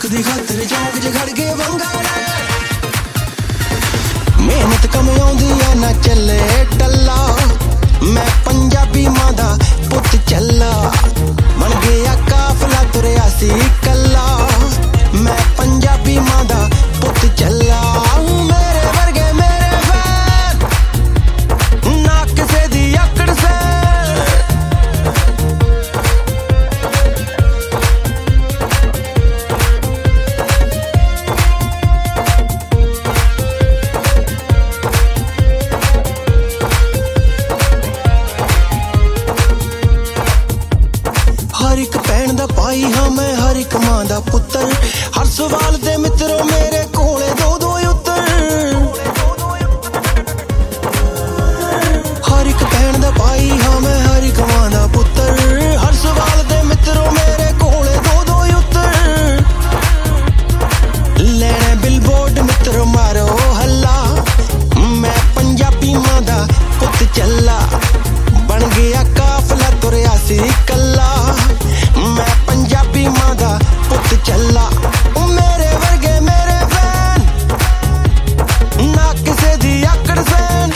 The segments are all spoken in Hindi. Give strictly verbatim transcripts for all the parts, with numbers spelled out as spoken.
दी खातर चौक च खड़ के बंगाला मेहनत कम आउंदी आ ना चले टल्ला मैं पंजाबी मां दा पुत चला बन गया काफला तुरया सी कल्ला मैं पंजाबी मां दा पुत चला मेरे वर्गे मेरे फैन ना किसे दी अकड़ से हर एक भैन दा भाई हाँ मैं हर एक मां दा पुत्तर हर सवाल दे मित्रों मेरे कोले दो दो उत्तर हर एक भैन दा भाई हाँ मैं हर एक मां दा पुत्तर हर सवाल दे मित्रों मेरे कोले दो दो उत्तर लेने बिलबोर्ड मित्रों मारो हल्ला मैं पंजाबी मां दा पुत चला बन गया काफला तुरया सी कल्ला मैं पंजाबी मां दा पुत चला मेरे वर्गे मेरे फैन ना किसे दी अकड़ सैन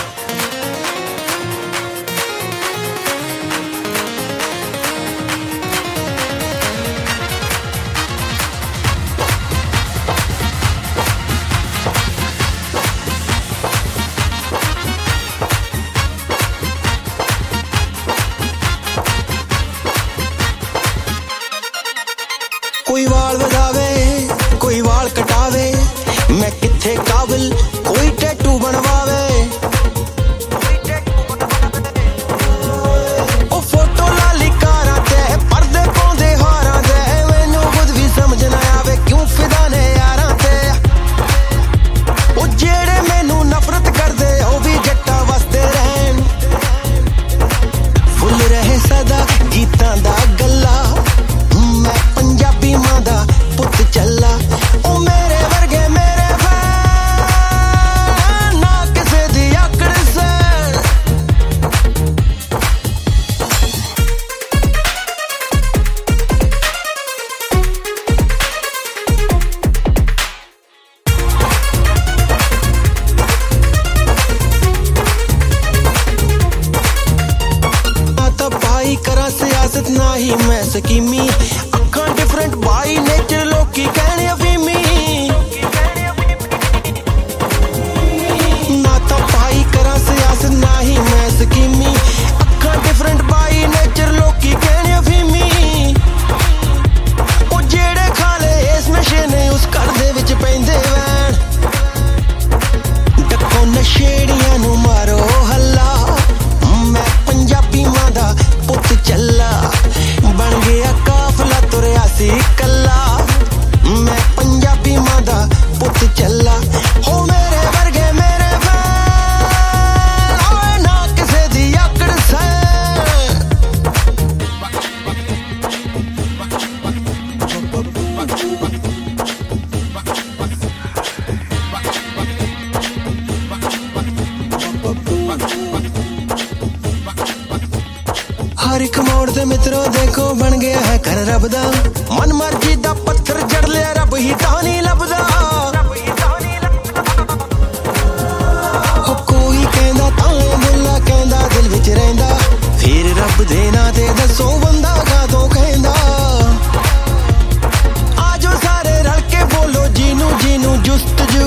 कोई वाल वधावे कोई वाल कटावे मैं किथे काबिल कोई टैटू बनवावे ओ फोटो लाली कारां ते पर्दे पाउंदे हारां दे मैनू खुद भी समझ ना आवे क्यों फिदा ने यारां ते ओ जेड़े मैनू नफरत करदे ओ भी जट्टा वसदे रहन फुल रहे सदा गीतां दा गल्ला मैं पंजाबी मां दा पुत चला ओ मेरे वर्गे मेरे फैन ना किसे दी अकड़ से ना तो भाई करा सियासत ना ही मैं स्कीमी अखां डिफरेंट बाई नेचर लोकी कहने अफीमी ना तो भाई करा सियासत ना ही मैं स्कीमी अखां डिफरेंट बाई नेचर लोकी कहने अफीमी ओ जेड़े खाले इस नशे ने उस घर दे विच पैंदे वैन डक्को नशेड़ियां नू मारो हल्ला मैं पंजाबी मां दा पुत चला बन गया काफला तुरया सी कल्ला मैं पंजाबी मां दा पुत चला हो मेरे वर्गे मेरे फैन ओए ना किसे दी अकड़ से हर एक मोड़ दे मित्रों देखो बन गया है घर रब दा मन मर्जी दा पत्थर जड़ लिया रब ही तानी लभदा हो कोई कहंदा ताले दिला कहंदा दिल विच रहिंदा फिर रब दे ना ते दसो बंदा कादों कहंदा आजो सारे रल के बोलो जीनू जीनू जुस्तजू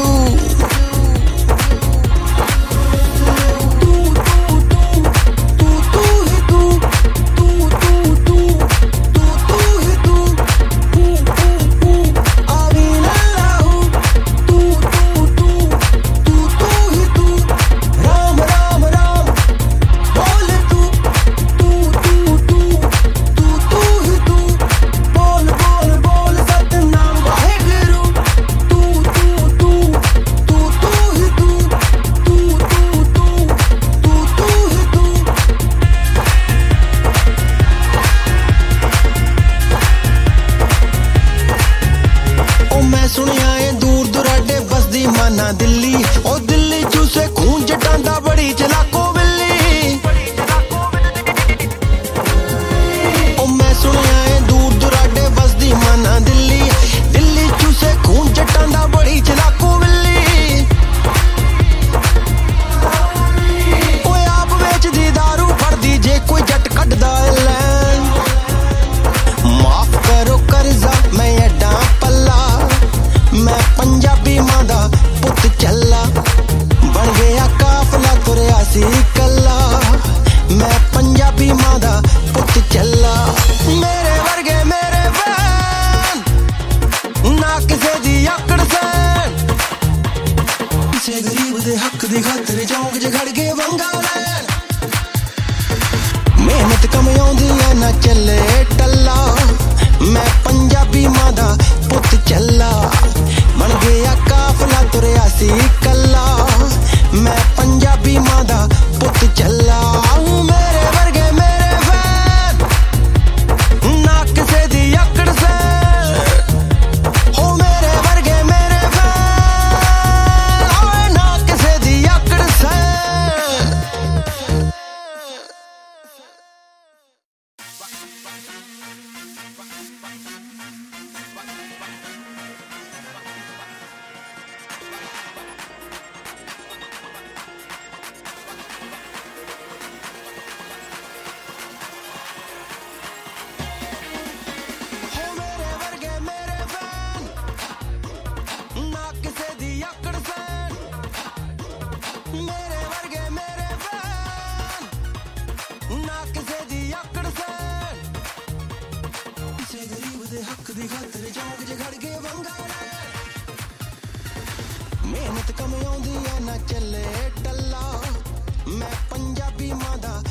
सुनिया है दूर दुराडे बसदी माना दिल्ली ओ दिल्ली चूसे खून जटांदा बड़ी चलाको बिल्ली ओ मैं सुनिया है दूर दुराडे बसदी माना दिल्ली दिल्ली चूसे ना चले टल्ला मैं पंजाबी मां दा पुत चला बन गया काफला तुरया सी कल्ला मैं पंजाबी मां दा पुत चला मेरे वर्गे मेरे फैन ना किसे दी अकड़ से हो मेरे वर्गे मेरे फैन ओए ना किसे दी अकड़ से मेहनत कम आउंदी है ना चले टल्ला मैं पंजाबी मां दा